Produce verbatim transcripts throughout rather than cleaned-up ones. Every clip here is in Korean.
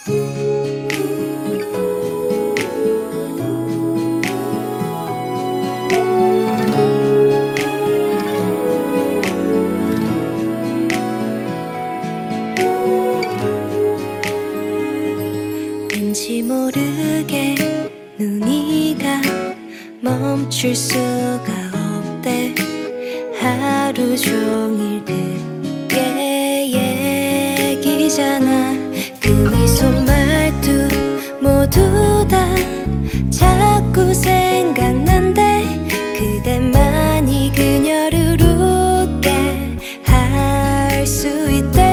왠지 모르게 눈이 가 멈출 수가 없대. 하루 종일 그게 얘기잖아. 그 미소 말투 모두 다 자꾸 생각난대. 그대만이 그녀를 웃게 할 수 있대.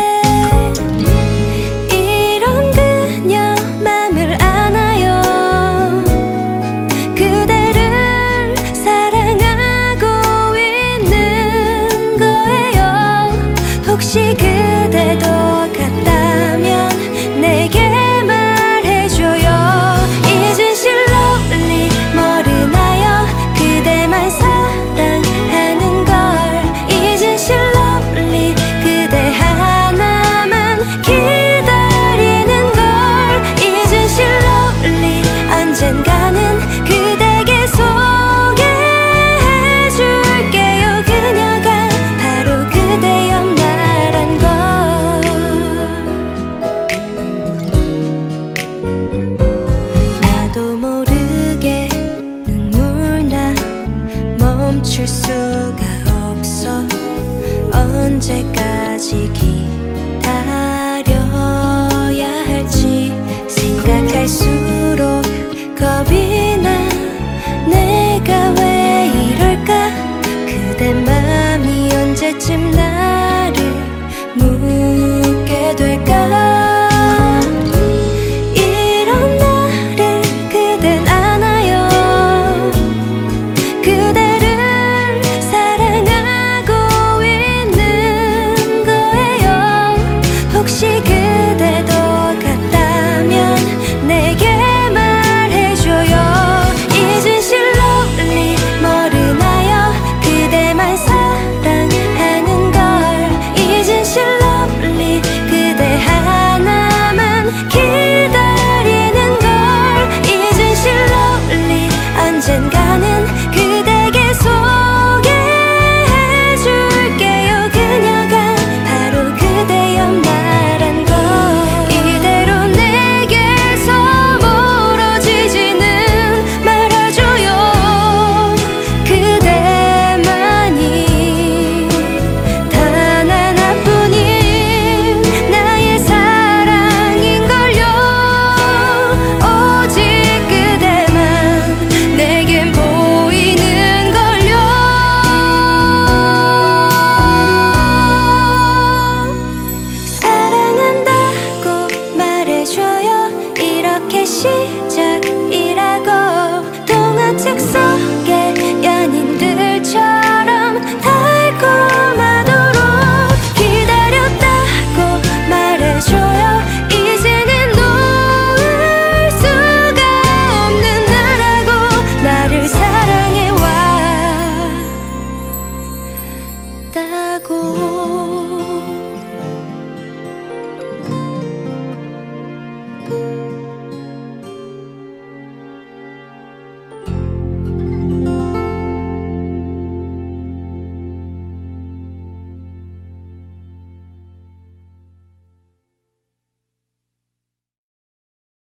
이런 그녀 맘을 안아요. 그대를 사랑하고 있는 거예요. 혹시 그대도 같다면 내게 말해줘요. 이젠 slowly 모르나요? 그대만 사랑하는 걸. 이젠 slowly 그대 하나만 기다리는 걸. 이젠 slowly 언젠가는 그대에게 소개해줄게요. 그녀가 바로 그대였나란 걸. 나도 모르게 눈물 나 멈출 수가 없어. 언제까지 기다려야 할지 생각할수록 겁이